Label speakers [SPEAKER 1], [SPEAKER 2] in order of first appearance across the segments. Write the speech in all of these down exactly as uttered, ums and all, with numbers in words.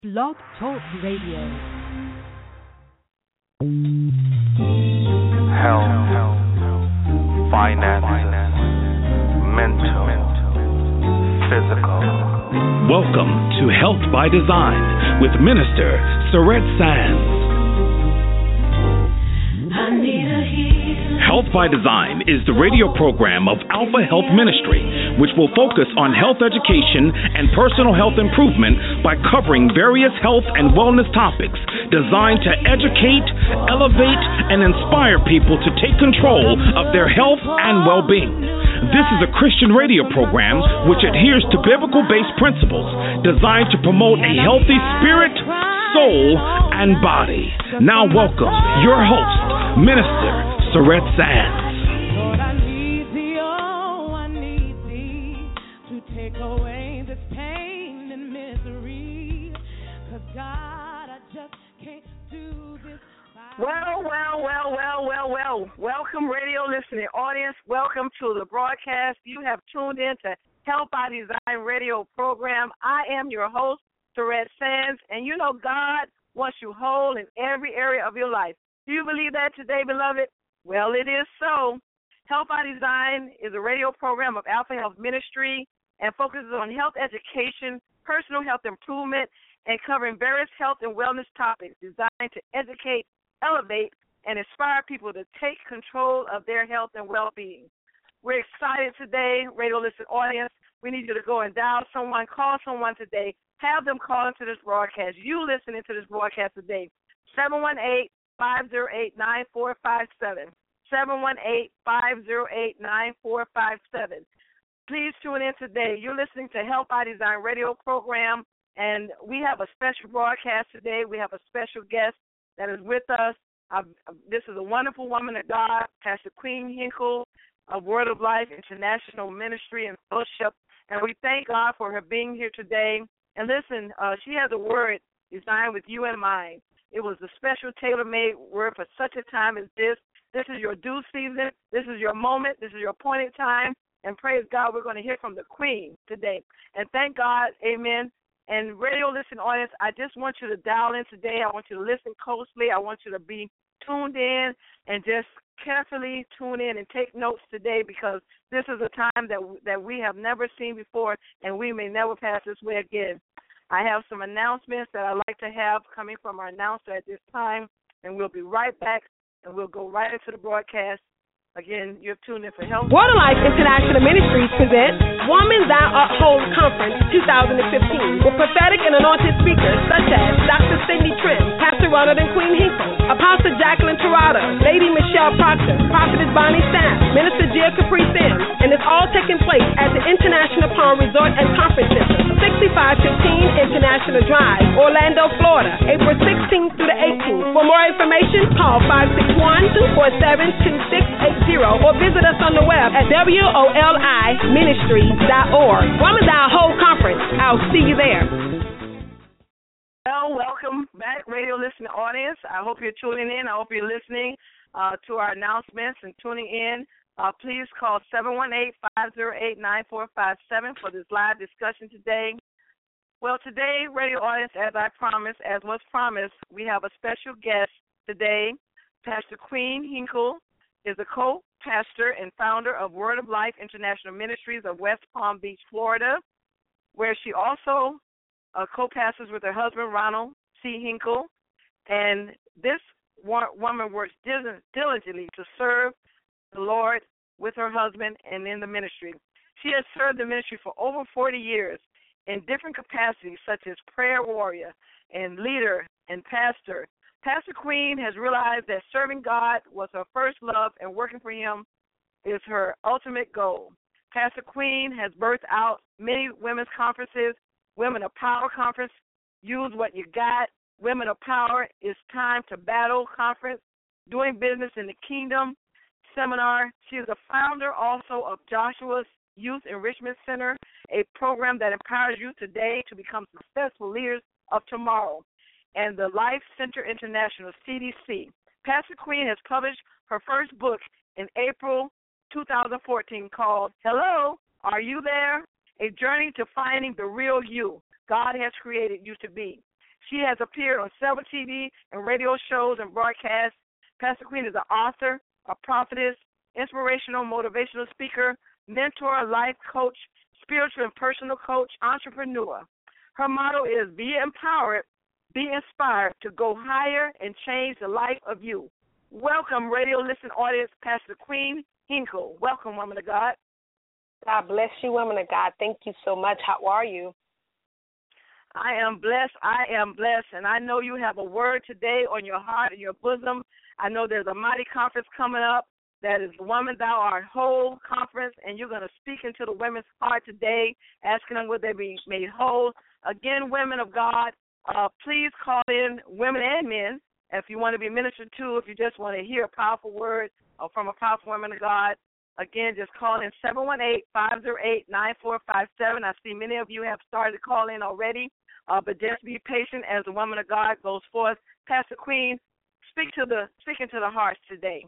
[SPEAKER 1] Blog Talk Radio.
[SPEAKER 2] Health, finances, mental, physical.
[SPEAKER 3] Welcome to Health by Design with Minister Surette Sands.
[SPEAKER 4] I need a healer.
[SPEAKER 3] Health by Design is the radio program of Alpha Health Ministry, which will focus on health education and personal health improvement by covering various health and wellness topics designed to educate, elevate, and inspire people to take control of their health and well-being. This is a Christian radio program which adheres to biblical-based principles designed to promote a healthy spirit, soul, and body. Now welcome your host, Minister Surette Sands.
[SPEAKER 4] Lord, I need thee, oh, I need thee to take away this pain and misery. Cause God, I just can't do this.
[SPEAKER 5] Well, well, well, well, well, well. Welcome, radio listening audience. Welcome to the broadcast. You have tuned in to Health by Design radio program. I am your host, Surette Sands, and you know God wants you whole in every area of your life. Do you believe that today, beloved? Well, it is so. Health by Design is a radio program of Alpha Health Ministry and focuses on health education, personal health improvement, and covering various health and wellness topics designed to educate, elevate, and inspire people to take control of their health and well-being. We're excited today, radio listening audience. We need you to go and dial someone, call someone today, have them call into this broadcast. You listening to this broadcast today, seven one eight, five zero eight, nine four five seven, seven one eight, five zero eight, nine four five seven. Please tune in today. You're listening to Health by Design radio program, and we have a special broadcast today. We have a special guest that is with us. Uh, this is a wonderful woman of God, Pastor Queen Hinkle of Word of Life International Ministry and Fellowship, and we thank God for her being here today. And listen, uh, she has a word designed with you in mind. It was a special tailor-made word for such a time as this. This is your due season. This is your moment. This is your appointed time. And praise God, we're going to hear from the Queen today. And thank God, amen. And radio listening audience, I just want you to dial in today. I want you to listen closely. I want you to be tuned in and just carefully tune in and take notes today, because this is a time that that we have never seen before, and we may never pass this way again. I have some announcements that I'd like to have coming from our announcer at this time, and we'll be right back, and we'll go right into the broadcast. Again, you're tuned in for Health.
[SPEAKER 6] Word of Life International Ministries presents Woman Thou Art Whole Conference twenty fifteen with prophetic and anointed speakers such as Doctor Cindy Trim, Pastor Ronald and Queen Hinkle, Apostle Jacqueline Tirado, Lady Michelle Proctor, Prophetess Bonnie Stamp, Minister Gia Capri Sims, and it's all taking place at the International Palm Resort and Conference Center, sixty-five fifteen International Drive, Orlando, Florida, April sixteenth through the eighteenth. For more information, call five six one, two four seven, two six eight zero or visit us on the web at W O L I ministries dot org. Woman Thou Whole Conference. I'll see you there.
[SPEAKER 5] Well, welcome back, radio listening audience. I hope you're tuning in. I hope you're listening uh, to our announcements and tuning in. Uh, please call seven one eight, five zero eight, nine four five seven for this live discussion today. Well, today, radio audience, as I promised, as was promised, we have a special guest today. Pastor Queen Hinkle is a co-pastor and founder of Word of Life International Ministries of West Palm Beach, Florida, where she also uh, co-pastors with her husband, Ronald C. Hinkle. And this woman works diligently to serve the Lord with her husband and in the ministry. She has served the ministry for over forty years in different capacities, such as prayer warrior and leader and pastor. Pastor Queen has realized that serving God was her first love, and working for him is her ultimate goal. Pastor Queen has birthed out many women's conferences, Women of Power Conference, Use What You Got, Women of Power, It's Time to Battle Conference, Doing Business in the Kingdom Seminar. She is the founder also of Joshua's Youth Enrichment Center, a program that empowers you today to become successful leaders of tomorrow, and the Life Center International, C D C. Pastor Queen has published her first book in April two thousand fourteen called Hello, Are You There? A Journey to Finding the Real You God has created you to be. She has appeared on several T V and radio shows and broadcasts. Pastor Queen is an author, a prophetess, inspirational, motivational speaker, mentor, life coach, spiritual and personal coach, entrepreneur. Her motto is be empowered, be inspired to go higher and change the life of you. Welcome, radio listening audience, Pastor Queen Hinkle. Welcome, woman of God.
[SPEAKER 6] God bless you, woman of God. Thank you so much. How are you?
[SPEAKER 5] I am blessed. I am blessed. And I know you have a word today on your heart and your bosom. I know there's a mighty conference coming up that is the Woman Thou Art Whole conference, and you're going to speak into the women's heart today, asking them would they be made whole. Again, women of God, uh, please call in, women and men, if you want to be ministered to, if you just want to hear a powerful word uh, from a powerful woman of God. Again, just call in seven one eight, five zero eight, nine four five seven. I see many of you have started to call in already, uh, but just be patient as the woman of God goes forth. Pastor Queen, speak to the speaking to the hearts today.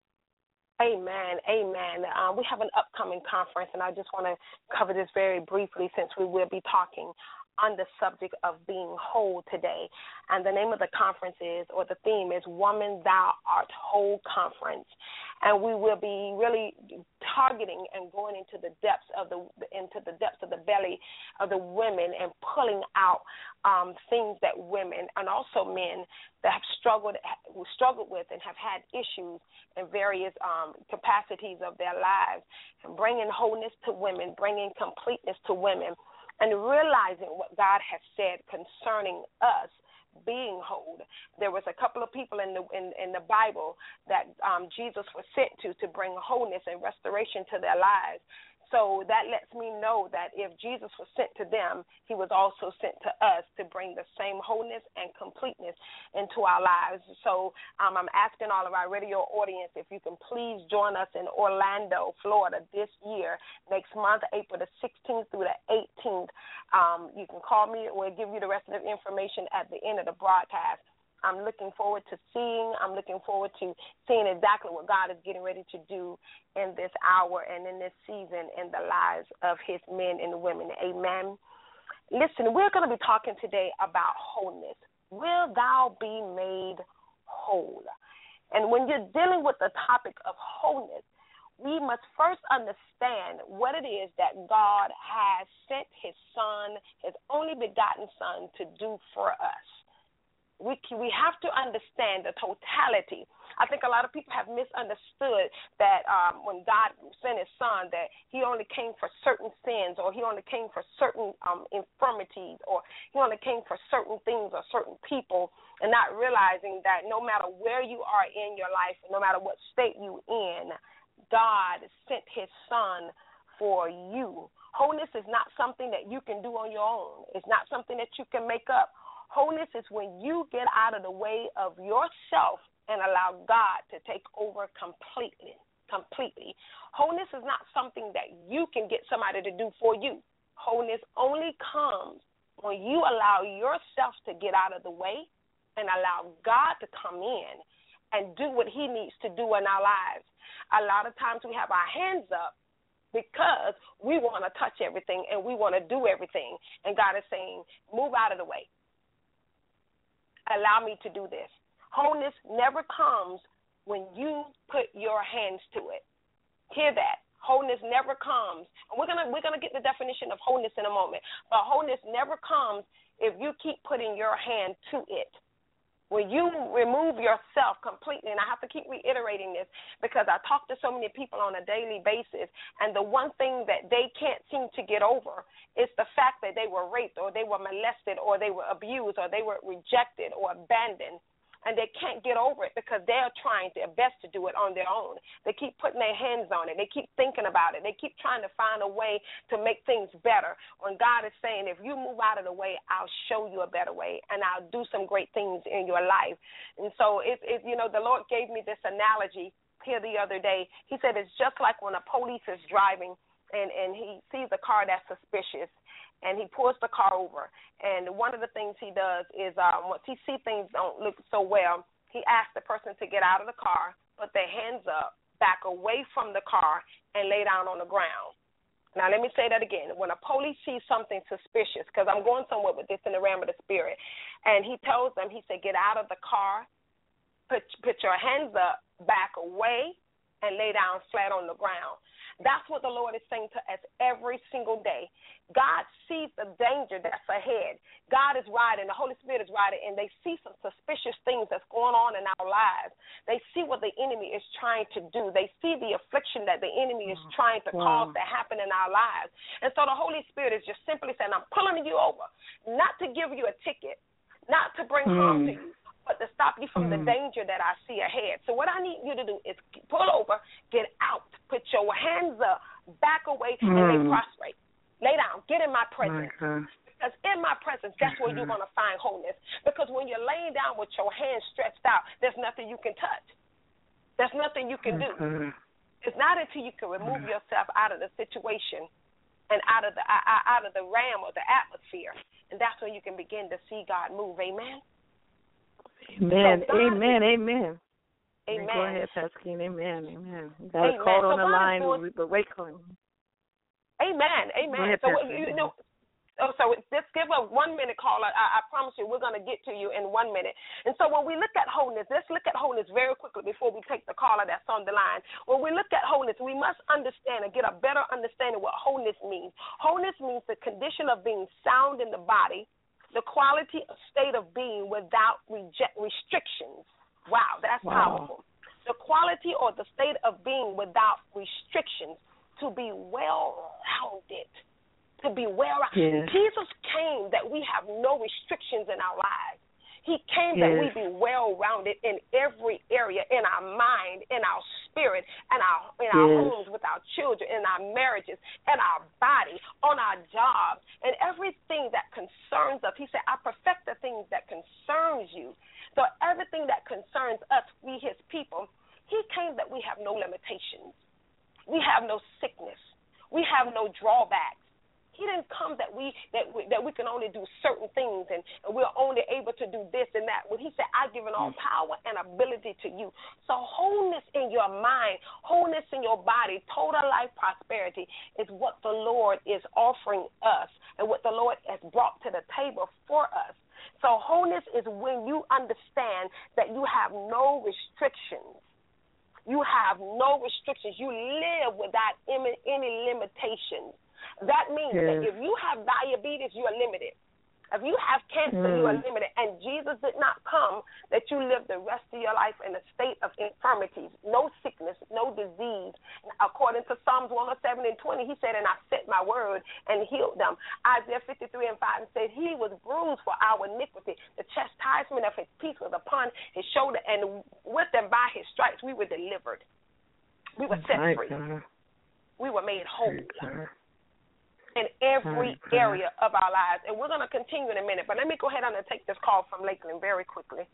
[SPEAKER 6] Amen. Amen. Um, we have an upcoming conference, and I just want to cover this very briefly since we will be talking on the subject of being whole today. And the name of the conference is, or the theme is, Woman Thou Art Whole Conference. And we will be really targeting and going into the depths of the into the depths of the belly of the women and pulling out um, things that women and also men that have struggled struggled with and have had issues in various um, capacities of their lives, and bringing wholeness to women, bringing completeness to women, and realizing what God has said concerning us being whole. There was a couple of people in the in, in the Bible that um, Jesus was sent to to bring wholeness and restoration to their lives. So that lets me know that if Jesus was sent to them, he was also sent to us to bring the same wholeness and completeness into our lives. So um, I'm asking all of our radio audience if you can please join us in Orlando, Florida this year, next month, April the sixteenth through the eighteenth. Um, you can call me. We'll give you the rest of the information at the end of the broadcast. I'm looking forward to seeing. I'm looking forward to seeing exactly what God is getting ready to do in this hour and in this season in the lives of his men and women. Amen. Listen, we're going to be talking today about wholeness. Will thou be made whole? And when you're dealing with the topic of wholeness, we must first understand what it is that God has sent his son, his only begotten son, to do for us. We we have to understand the totality. I think a lot of people have misunderstood that um, when God sent his son, that he only came for certain sins, or he only came for certain um, infirmities, or he only came for certain things or certain people, and not realizing that no matter where you are in your life, no matter what state you in, God sent his son for you. Wholeness is not something that you can do on your own. It's not something that you can make up. Wholeness is when you get out of the way of yourself and allow God to take over completely. Completely. Wholeness is not something that you can get somebody to do for you. Wholeness only comes when you allow yourself to get out of the way and allow God to come in and do what he needs to do in our lives. A lot of times we have our hands up because we want to touch everything and we want to do everything. And God is saying, move out of the way. Allow me to do this. Wholeness never comes when you put your hands to it. Hear that. Wholeness never comes. And we're gonna we're gonna get the definition of wholeness in a moment. But wholeness never comes if you keep putting your hand to it. When you remove yourself completely, and I have to keep reiterating this because I talk to so many people on a daily basis, and the one thing that they can't seem to get over is the fact that they were raped or they were molested or they were abused or they were rejected or abandoned. And they can't get over it because they're trying their best to do it on their own. They keep putting their hands on it. They keep thinking about it. They keep trying to find a way to make things better. When God is saying, if you move out of the way, I'll show you a better way, and I'll do some great things in your life. And so, it, it, you know, the Lord gave me this analogy here the other day. He said it's just like when a police is driving and, and he sees a car that's suspicious, and he pulls the car over. And one of the things he does is um, once he sees things don't look so well, he asks the person to get out of the car, put their hands up, back away from the car, and lay down on the ground. Now, let me say that again. When a police sees something suspicious, because I'm going somewhere with this in the realm of the spirit, and he tells them, he said, get out of the car, put, put your hands up, back away, and lay down flat on the ground. That's what the Lord is saying to us every single day. God sees the danger that's ahead. God is riding, the Holy Spirit is riding, and they see some suspicious things that's going on in our lives. They see what the enemy is trying to do. They see the affliction that the enemy is trying to wow. cause to happen in our lives. And so the Holy Spirit is just simply saying, I'm pulling you over, not to give you a ticket, not to bring mm. harm to you, but to stop you from mm. the danger that I see ahead. So what I need you to do is pull over, get out, put your hands up, back away, mm. and lay prostrate. Lay down. Get in my presence. Okay. Because in my presence, that's where you're going to find wholeness. Because when you're laying down with your hands stretched out, there's nothing you can touch. There's nothing you can do. Okay. It's not until you can remove yourself out of the situation and out of the out of the realm or the atmosphere, and that's when you can begin to see God move. Amen.
[SPEAKER 5] Amen.
[SPEAKER 6] So
[SPEAKER 5] amen. Is, amen.
[SPEAKER 6] Amen.
[SPEAKER 5] Go ahead, Pastor King. Amen. Amen. You got a call on so the God line. Doing, but wait, calling.
[SPEAKER 6] Amen. Amen. Ahead, so, you know, oh, so just give a one-minute call. I, I promise you we're going to get to you in one minute. And so when we look at wholeness, let's look at wholeness very quickly before we take the caller that's on the line. When we look at wholeness, we must understand and get a better understanding what wholeness means. Wholeness means the condition of being sound in the body, the quality of state of being without reject, restrictions. Wow, that's wow. powerful. The quality or the state of being without restrictions. To be well-rounded, to be well-rounded. Yes. Jesus came that we have no restrictions in our lives. He came yes. that we be well-rounded in every area, in our mind, in our spirit, and our in yes. our homes with our children, in our marriages, in our body, on our jobs, and everything that concerns us. He said, I perfect the things that concerns you. So everything that concerns us, we his people, he came that we have no limitations. We have no sickness. We have no drawbacks. He didn't come that we that we, that we can only do certain things and, and we're only able to do this and that. When he said, I've given all power and ability to you. So wholeness in your mind, wholeness in your body, total life prosperity is what the Lord is offering us and what the Lord has brought to the table for us. So wholeness is when you understand that you have no restrictions. You have no restrictions. You live without any, any limitations. That means yes. that if you have diabetes, you are limited. If you have cancer, mm. you are limited. And Jesus did not come that you live the rest of your life in a state of infirmities, no sickness, no disease. According to Psalms one oh seven and twenty, he said, and I sent my word and healed them. Isaiah fifty-three and five said, he was bruised for our iniquity. The chastisement of his peace was upon his shoulder, and with and by his stripes we were delivered. We were set free. We were made whole. In every area of our lives. And we're going to continue in a minute, but let me go ahead and take this call from Lakeland very quickly.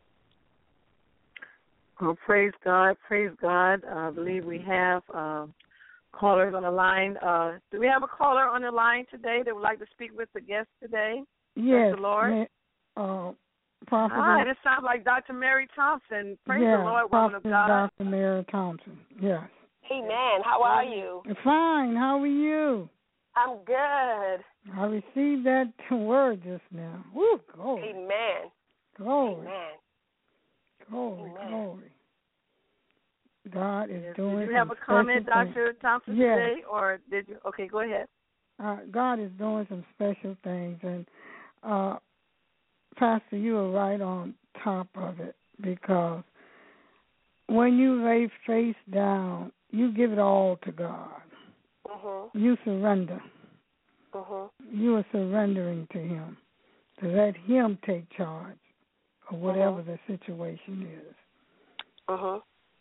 [SPEAKER 5] Well, praise God, praise God. I believe we have uh, callers on the line. Uh, do we have a caller on the line today that would like to speak with the guest today?
[SPEAKER 7] Yes.
[SPEAKER 5] The Lord?
[SPEAKER 7] Uh, Prophet.
[SPEAKER 5] Hi, this sounds like Doctor Mary Thompson. Praise
[SPEAKER 7] yeah,
[SPEAKER 5] the Lord, woman of God.
[SPEAKER 7] Doctor Mary Thompson, yes.
[SPEAKER 6] Amen. How are you?
[SPEAKER 7] Fine. How are you?
[SPEAKER 6] I'm good.
[SPEAKER 7] I received that word just now. Woo, glory.
[SPEAKER 6] Amen.
[SPEAKER 7] Glory.
[SPEAKER 6] Amen.
[SPEAKER 7] Glory,
[SPEAKER 6] Amen.
[SPEAKER 7] glory. God is
[SPEAKER 5] yes.
[SPEAKER 7] doing.
[SPEAKER 5] Did you have a comment, Doctor Thompson,
[SPEAKER 7] yes.
[SPEAKER 5] today, or did you? Okay, go ahead.
[SPEAKER 7] Uh, God is doing some special things, and uh, Pastor, you are right on top of it, because when you lay face down, you give it all to God.
[SPEAKER 6] Uh-huh.
[SPEAKER 7] You surrender.
[SPEAKER 6] Uh-huh.
[SPEAKER 7] You are surrendering to him, to let him take charge of whatever uh-huh. the situation is.
[SPEAKER 6] Uh-huh.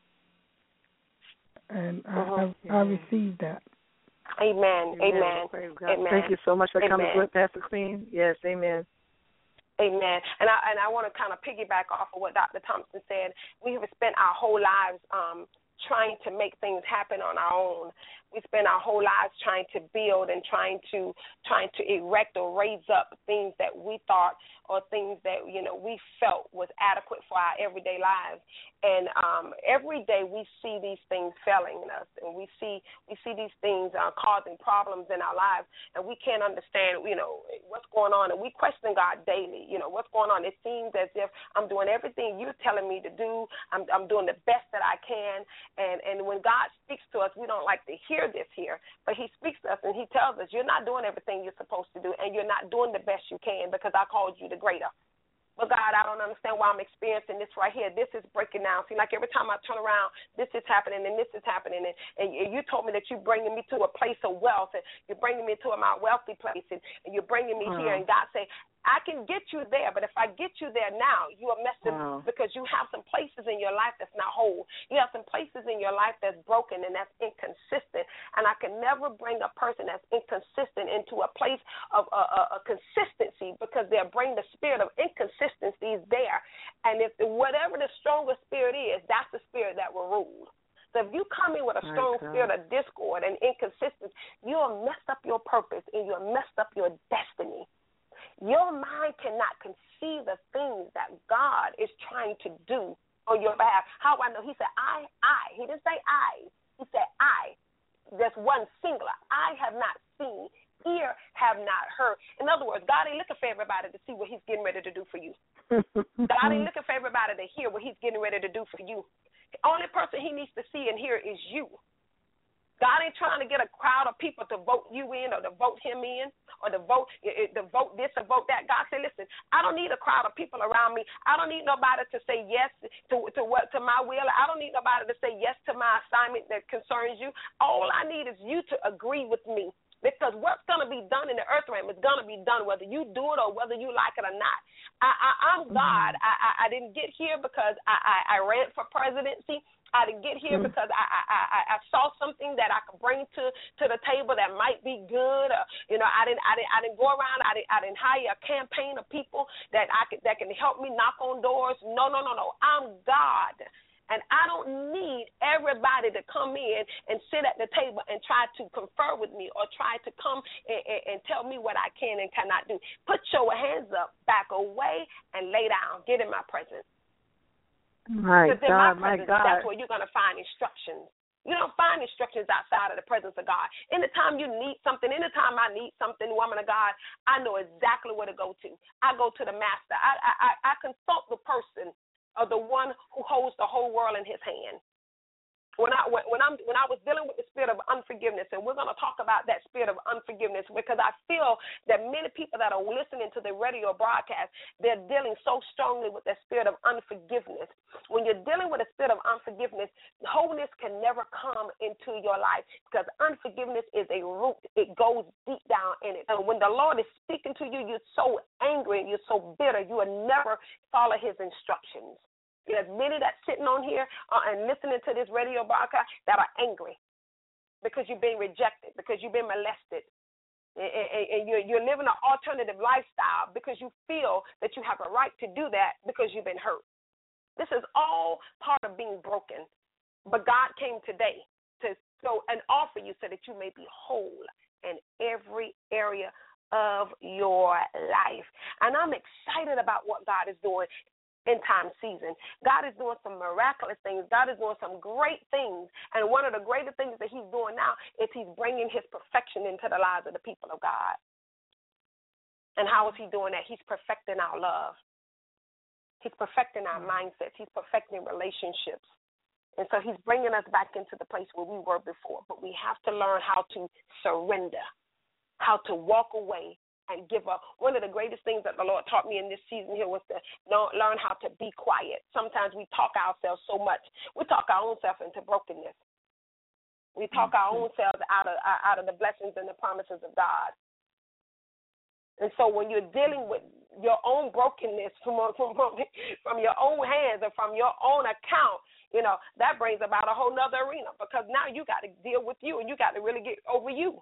[SPEAKER 7] And
[SPEAKER 6] uh-huh.
[SPEAKER 7] I, I, I received that.
[SPEAKER 6] Amen. Amen.
[SPEAKER 5] Amen.
[SPEAKER 6] Amen.
[SPEAKER 5] Thank you so much for
[SPEAKER 6] amen.
[SPEAKER 5] coming with Pastor Queen. Yes, amen.
[SPEAKER 6] Amen. And I and I want to kind of piggyback off of what Doctor Thompson said. We have spent our whole lives um, trying to make things happen on our own. we spend our whole lives trying to build and trying to trying to erect or raise up things that we thought or things that, you know, we felt was adequate for our everyday lives. And um, every day we see these things failing in us, and we see we see these things uh, causing problems in our lives, and we can't understand, you know, what's going on, and we question God daily. You know, what's going on? It seems as if I'm doing everything you're telling me to do. I'm, I'm doing the best that I can, and, and when God speaks to us, we don't like to hear this here, but he speaks to us, and he tells us, you're not doing everything you're supposed to do, and you're not doing the best you can because I called you the greater. But, God, I don't understand why I'm experiencing this right here. This is breaking down. See, like every time I turn around, this is happening and this is happening. And, and you told me that you're bringing me to a place of wealth, and you're bringing me to my wealthy place, and, and you're bringing me uh-huh. here. And God say, I can get you there, but if I get you there now, you are messing wow. because you have some places in your life that's not whole. You have some places in your life that's broken and that's inconsistent. And I can never bring a person that's inconsistent into a place of a, a, a consistency because they'll bring the spirit of inconsistencies there. And if whatever the strongest spirit is, that's the spirit that will rule. So if you come in with a strong spirit of discord and inconsistency, you'll mess up your purpose and you'll mess up your destiny. Your mind cannot conceive the things that God is trying to do on your behalf. How do I know? He said, I, I. He didn't say I. He said, I. There's one singular. I have not seen, ear have not heard. In other words, God ain't looking for everybody to see what he's getting ready to do for you. God ain't looking for everybody to hear what he's getting ready to do for you. The only person he needs to see and hear is you. God ain't trying to get a crowd of people to vote you in or to vote him in or to vote to vote this or vote that. God said, listen, I don't need a crowd of people around me. I don't need nobody to say yes to to what to my will. I don't need nobody to say yes to my assignment that concerns you. All I need is you to agree with me. Because what's going to be done in the earth realm is going to be done whether you do it or whether you like it or not. I, I, I'm God. I, I, I didn't get here because I, I, I ran for presidency. I didn't get here because I, I, I, I saw something that I could bring to, to the table that might be good. Or, you know, I didn't I didn't I didn't go around. I didn't I didn't hire a campaign of people that I could that can help me knock on doors. No, no, no, no. I'm God. And I don't need everybody to come in and sit at the table and try to confer with me or try to come and, and, and tell me what I can and cannot do. Put your hands up, back away, and lay down. Get in my presence.
[SPEAKER 5] My
[SPEAKER 6] God,
[SPEAKER 5] God,
[SPEAKER 6] my, presence,
[SPEAKER 5] my God.
[SPEAKER 6] That's where you're going to find instructions. You don't find instructions outside of the presence of God. Anytime you need something, anytime I need something, woman of God, I know exactly where to go to. I go to the master. I, I, I consult the person of the one who holds the whole world in his hand. When I when I'm when I was dealing with the spirit of unforgiveness, and we're going to talk about that spirit of unforgiveness because I feel that many people that are listening to the radio broadcast, they're dealing so strongly with the spirit of unforgiveness. When you're dealing with a spirit of unforgiveness, wholeness can never come into your life because unforgiveness is a root. It goes deep down in it. And when the Lord is speaking to you, you're so angry and you're so bitter, you will never follow his instructions. There's many that's sitting on here uh, and listening to this radio broadcast that are angry because you've been rejected, because you've been molested, and, and, and you're, you're living an alternative lifestyle because you feel that you have a right to do that because you've been hurt. This is all part of being broken. But God came today to go and offer you so that you may be whole in every area of your life. And I'm excited about what God is doing. End time season. God is doing some miraculous things. God is doing some great things. And one of the greatest things that he's doing now is he's bringing his perfection into the lives of the people of God. And how is he doing that? He's perfecting our love. He's perfecting our mindsets. He's perfecting relationships. And so he's bringing us back into the place where we were before. But we have to learn how to surrender, how to walk away and give up. One of the greatest things that the Lord taught me in this season here was to know, learn how to be quiet. Sometimes we talk ourselves so much. We talk our own self into brokenness. We talk our own selves out of out of the blessings and the promises of God. And so when you're dealing with your own brokenness from, from, from, from your own hands or from your own account, you know, that brings about a whole nother arena because now you got to deal with you and you got to really get over you.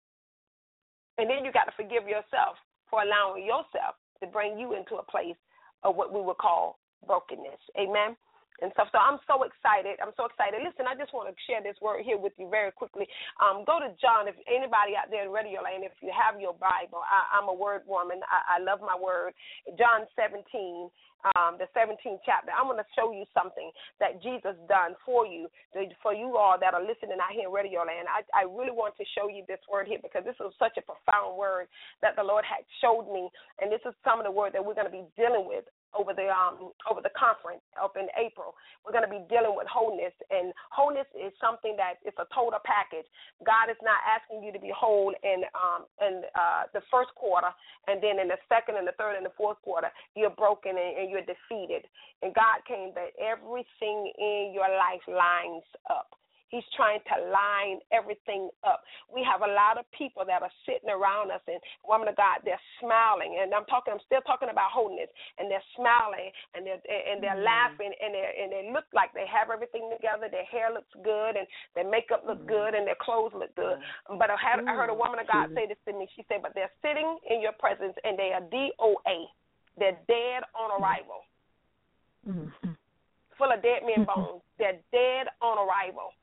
[SPEAKER 6] And then you got to forgive yourself for allowing yourself to bring you into a place of what we would call brokenness. Amen. and stuff. So I'm so excited. I'm so excited. Listen, I just want to share this word here with you very quickly. Um, go to John, if anybody out there in Radio Land, if you have your Bible, I, I'm a word woman. I, I love my word. John seventeen, um, the seventeenth chapter. I'm going to show you something that Jesus done for you, for you all that are listening out here in Radio Land. I, I really want to show you this word here because this was such a profound word that the Lord had showed me, and this is some of the word that we're going to be dealing with over the um over the conference up in April. We're going to be dealing with wholeness, and wholeness is something that it's a total package. God is not asking you to be whole in um in uh, the first quarter, and then in the second and the third and the fourth quarter you're broken and, and you're defeated. And God came that everything in your life lines up. He's trying to line everything up. We have a lot of people that are sitting around us, and woman of God, they're smiling. And I'm talking, I'm still talking about wholeness. And they're smiling, and they're and they're mm-hmm. laughing, and they and they look like they have everything together. Their hair looks good, and their makeup looks mm-hmm. good, and their clothes look good. Mm-hmm. But I, had, I heard a woman of God say this to me. She said, "But they're sitting in your presence, and they are D O A. They're dead on arrival, mm-hmm. full of dead men bones. They're dead on arrival."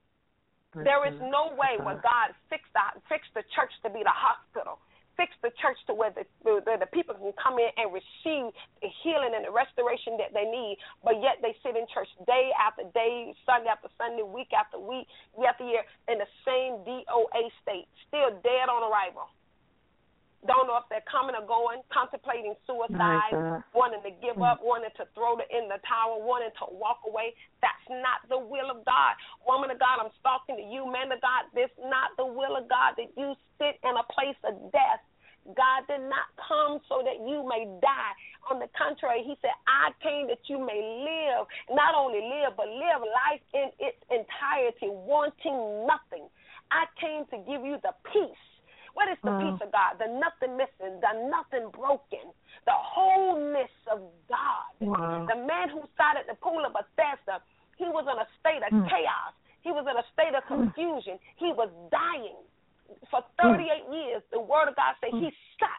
[SPEAKER 6] There is no way where God fixed the, fixed the church to be the hospital, fixed the church to where the, where the people can come in and receive the healing and the restoration that they need, but yet they sit in church day after day, Sunday after Sunday, week after week, year after year, in the same D O A state, still dead on arrival. Don't know if they're coming or going, contemplating suicide, nice, wanting to give up, wanting to throw it in the towel, wanting to walk away. That's not the will of God. Woman of God, I'm talking to you. Man of God, this is not the will of God that you sit in a place of death. God did not come so that you may die. On the contrary, he said, I came that you may live, not only live, but live life in its entirety, wanting nothing. I came to give you the peace. What is the wow. peace of God? The nothing missing, the nothing broken, the wholeness of God. Wow. The man who sat at the pool of Bethesda, he was in a state of mm. chaos. He was in a state of confusion. Mm. He was dying. For thirty-eight mm. years, the word of God said mm. he sat.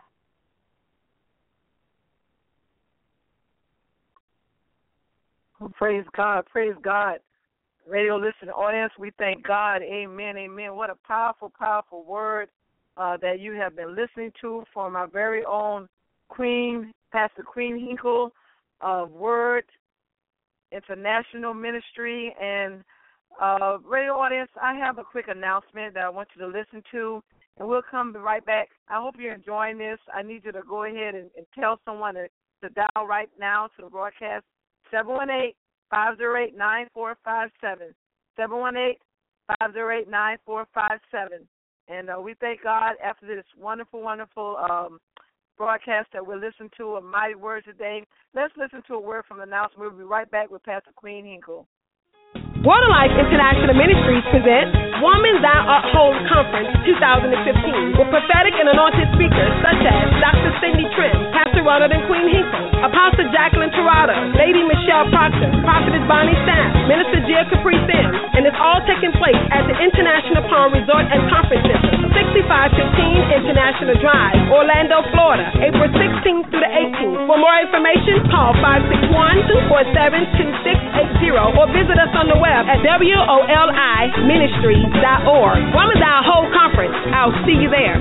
[SPEAKER 5] Oh, praise God. Praise God. Radio listening audience, we thank God. Amen, amen. What a powerful, powerful word. Uh, that you have been listening to from our very own Queen, Pastor Queen Hinkle of Word International Ministry. And uh, radio audience, I have a quick announcement that I want you to listen to, and we'll come right back. I hope you're enjoying this. I need you to go ahead and, and tell someone to, to dial right now to the broadcast, seven one eight, five oh eight, nine four five seven, seven one eight, five oh eight, nine four five seven. And uh, we thank God after this wonderful, wonderful um, broadcast that we'll listen to, a mighty word today. Let's listen to a word from the announcement. We'll be right back with Pastor Queen Hinkle.
[SPEAKER 6] Water Life International Ministries presents Woman Thou Art Whole Conference twenty fifteen with prophetic and anointed speakers such as Doctor Cindy Trim, Pastor Ronald and Queen Hinkle, Apostle Jacqueline Tirado, Lady Michelle Proctor, Prophetess Bonnie Staff, Minister Gia Capri Sims, and it's all taking place at the International Palm Resort and Conference Center, sixty-five fifteen International Drive, Orlando, Florida, April sixteenth through the eighteenth. For more information, call five six one, two four seven, two six eight zero or visit us on the web at W O L I ministries dot org. Woman Thou Whole Conference. I'll see you there.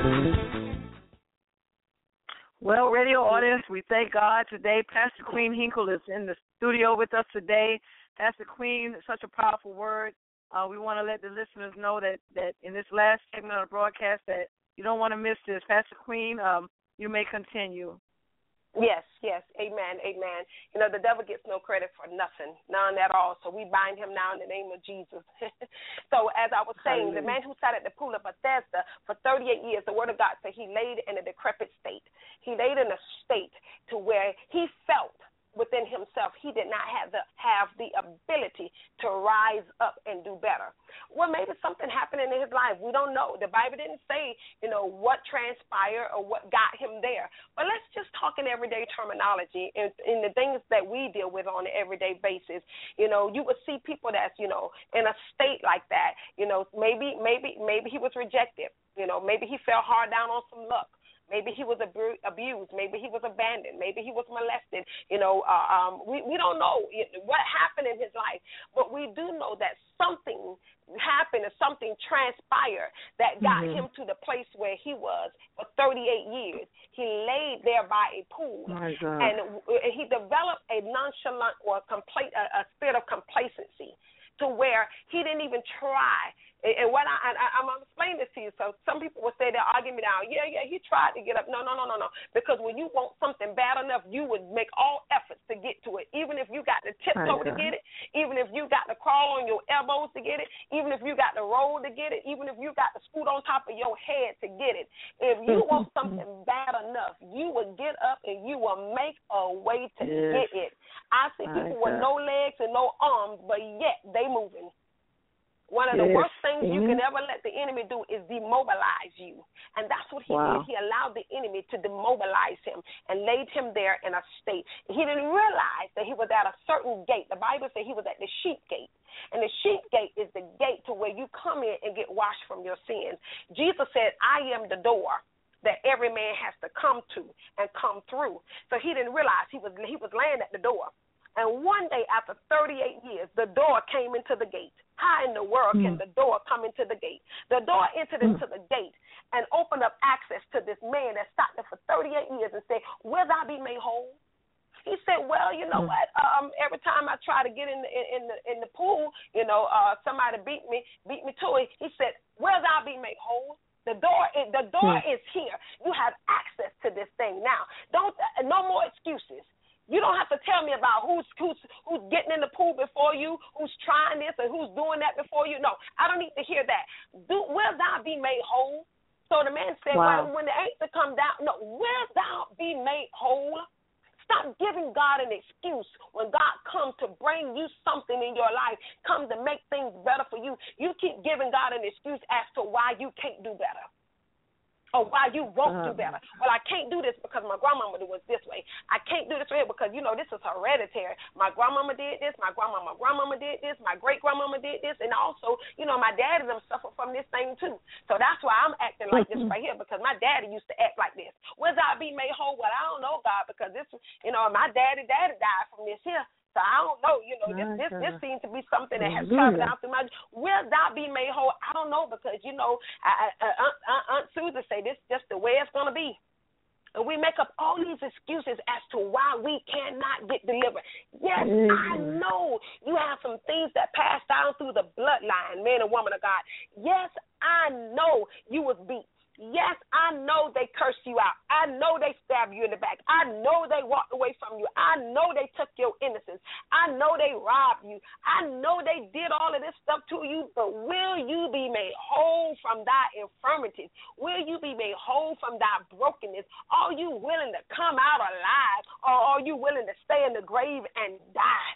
[SPEAKER 5] Well, radio audience, we thank God today. Pastor Queen Hinkle is in the studio with us today. Pastor Queen, such a powerful word. Uh, we want to let the listeners know that, that in this last segment of the broadcast that you don't want to miss this. Pastor Queen, um, you may continue.
[SPEAKER 6] Yes, yes, amen, amen. You know, the devil gets no credit for nothing, none at all. So we bind him now in the name of Jesus. So as I was saying, Hallelujah. The man who sat at the pool of Bethesda for thirty-eight years, the word of God said he laid in a decrepit state. He laid in a state to where he felt within himself he did not have the have the ability to rise up and do better. Well, maybe something happened in his life. We don't know. The Bible didn't say, you know, what transpired or what got him there. But let's just talk in everyday terminology and in the things that we deal with on an everyday basis. You know, you would see people that's, you know, in a state like that. You know, maybe maybe maybe he was rejected. You know, maybe he fell hard down on some luck. Maybe he was abu- abused. Maybe he was abandoned. Maybe he was molested. You know, uh, um, we, we don't know what happened in his life, but we do know that something happened or something transpired that got mm-hmm. him to the place where he was for thirty-eight years. He laid there by a pool, and he developed a nonchalant or a, compla- a, a spirit of complacency to where he didn't even try. And what I, I, I'm going to explain this to you. So some people will say, they'll argue me down. Yeah, yeah, he tried to get up. No, no, no, no, no. Because when you want something bad enough, you would make all efforts to get to it. Even if you got to tiptoe to get it, even if you got to crawl on your elbows to get it, even if you got to roll to get it, even if you got to scoot on top of your head to get it. If you want something bad enough, you will get up and you will make a way to yes. get it. I see people with no legs and no arms, but yet they moving. One of the yes. worst things mm-hmm. you can ever let the enemy do is demobilize you. And that's what he wow. did. He allowed the enemy to demobilize him and laid him there in a state. He didn't realize that he was at a certain gate. The Bible says he was at the sheep gate. And the sheep gate is the gate to where you come in and get washed from your sins. Jesus said, I am the door that every man has to come to and come through. So he didn't realize he was he was laying at the door. And one day after thirty-eight years, the door came into the gate. How in the world can the door come into the gate? The door entered into the gate and opened up access to this man that stopped there for thirty-eight years and said, will thou be made whole? He said, well, you know what? Um, every time I try to get in the, in the, in the pool, you know, uh, somebody beat me, beat me to it. He said, will thou be made whole? The door, is, the door hmm. is here. You have access to this thing now. Don't, uh, no more excuses. You don't have to tell me about who's who's who's getting in the pool before you, who's trying this, and who's doing that before you. No, I don't need to hear that. Do, will thou be made whole? So the man said, wow. well, when the angel come down, no, will thou be made whole? Stop giving God an excuse when God comes to bring you something in your life, come to make things better for you. You keep giving God an excuse as to why you can't do better. Or why you won't uh, do better. Well, I can't do this because my grandmama was this way. I can't do this here because, you know, this is hereditary. My grandmama did this. My grandmama, grandmama did this. My great-grandmama did this. And also, you know, my daddy them suffer from this thing, too. So that's why I'm acting like this right here, because my daddy used to act like this. Will I be made whole? Well, I don't know, God, because this, you know, my daddy, daddy died from this here. So I don't know, you know, this this, this seems to be something that has come down through my, will thou be made whole? I don't know, because, you know, I, I, I, Aunt, Aunt Susan say this is just the way it's going to be. And we make up all these excuses as to why we cannot get delivered. Yes, mm-hmm. I know you have some things that pass down through the bloodline, man and woman of God. Yes, I know you was beat. Yes, I know they cursed you out. I know they stabbed you in the back. I know they walked away from you. I know they took your innocence. I know they robbed you. I know they did all of this stuff to you, but will you be made whole from thy infirmities? Will you be made whole from thy brokenness? Are you willing to come out alive, or are you willing to stay in the grave and die?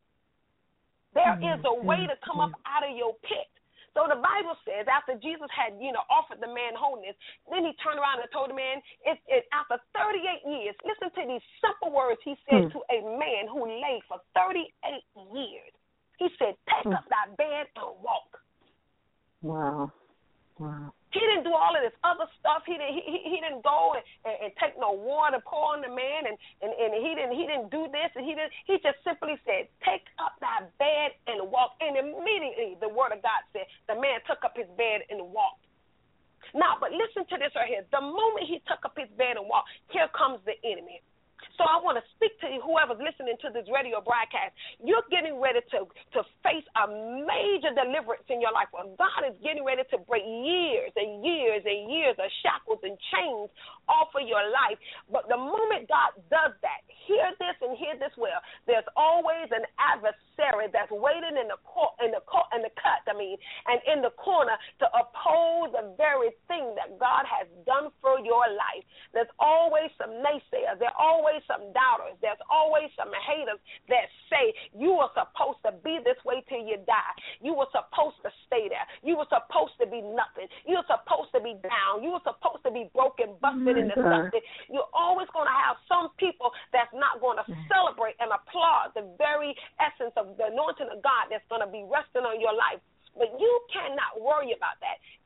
[SPEAKER 6] There is a way to come up out of your pit. So the Bible says after Jesus had, you know, offered the man wholeness, then he turned around and told the man, it, it, after thirty-eight years, listen to these simple words he said mm. to a man who lay for thirty-eight years. He said, take mm. up thy bed and walk.
[SPEAKER 7] Wow. Wow.
[SPEAKER 6] He didn't do all of this other stuff. He didn't. He, he, he didn't go and, and, and take no water, pour on the man, and, and, and he didn't. He didn't do this, and he didn't. He just simply said, "Take up thy bed and walk." And immediately, the word of God said, the man took up his bed and walked. Now, but listen to this right here. The moment he took up his bed and walked, here comes the enemy. So I want to speak to you, whoever's listening to this radio broadcast. You're getting ready to, to face a major deliverance in your life. Well, God is getting ready to break years and years and years of shackles and chains off of your life. But the moment God does that, hear this and hear this well. There's always an adversary that's waiting in the court, in the court, in the cut. I mean, and in the corner to oppose the very thing that God has done for your life. There's always some naysayers. There are always some doubters. There's always some haters that say you were supposed to be this way till you die. You were supposed to stay there. You were supposed to be nothing. You were supposed to be down. You were supposed to be broken, busted, and disgusted. You're always going to have some people that's not going to celebrate and applaud the very essence of the anointing of God that's going to be resting on your life. But you cannot worry about that.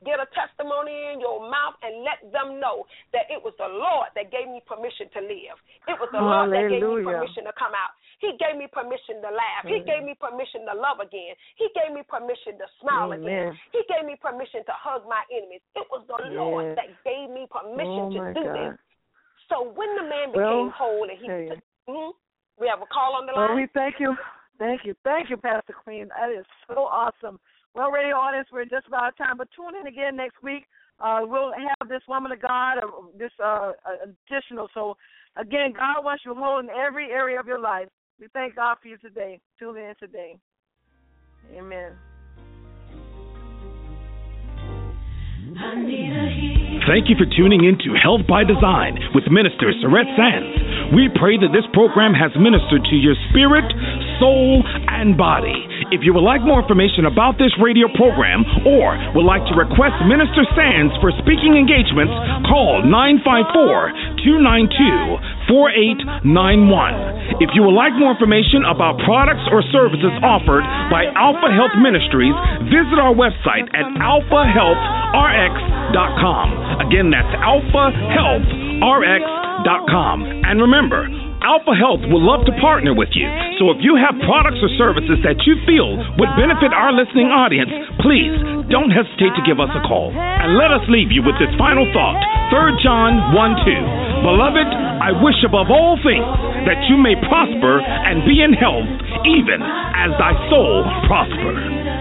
[SPEAKER 6] get a testimony in your mouth and let them know that it was the Lord that gave me permission to live. It was the Lord that gave me permission to come out. He gave me permission to laugh. He gave me permission to love again. He gave me permission to smile Amen. Again. He gave me permission to hug my enemies. It was the yes. Lord that gave me permission
[SPEAKER 5] oh
[SPEAKER 6] to do
[SPEAKER 5] God.
[SPEAKER 6] this. So when the man became
[SPEAKER 5] well,
[SPEAKER 6] whole and he took, mm-hmm, we have a call on the line.
[SPEAKER 5] Well, we thank you. Thank you. Thank you, Pastor Queen. That is so awesome. Well, radio audience, we're just about out of time, but tune in again next week. Uh, we'll have this woman of God, uh, this uh, additional. So, again, God wants you whole in every area of your life. We thank God for you today. Tune in today. Amen.
[SPEAKER 3] Thank you for tuning in to Health by Design with Minister Sarette Sands. We pray that this program has ministered to your spirit, soul, and body. If you would like more information about this radio program or would like to request Minister Sands for speaking engagements, call nine five four, two nine two, four eight nine one. If you would like more information about products or services offered by Alpha Health Ministries, visit our website at alpha health r x dot com. Again, that's alpha health r x dot com. And remember, Alpha Health would love to partner with you. So if you have products or services that you feel would benefit our listening audience, please don't hesitate to give us a call. And let us leave you with this final thought. Third John one two. Beloved, I wish above all things that you may prosper and be in health, even as thy soul prosper.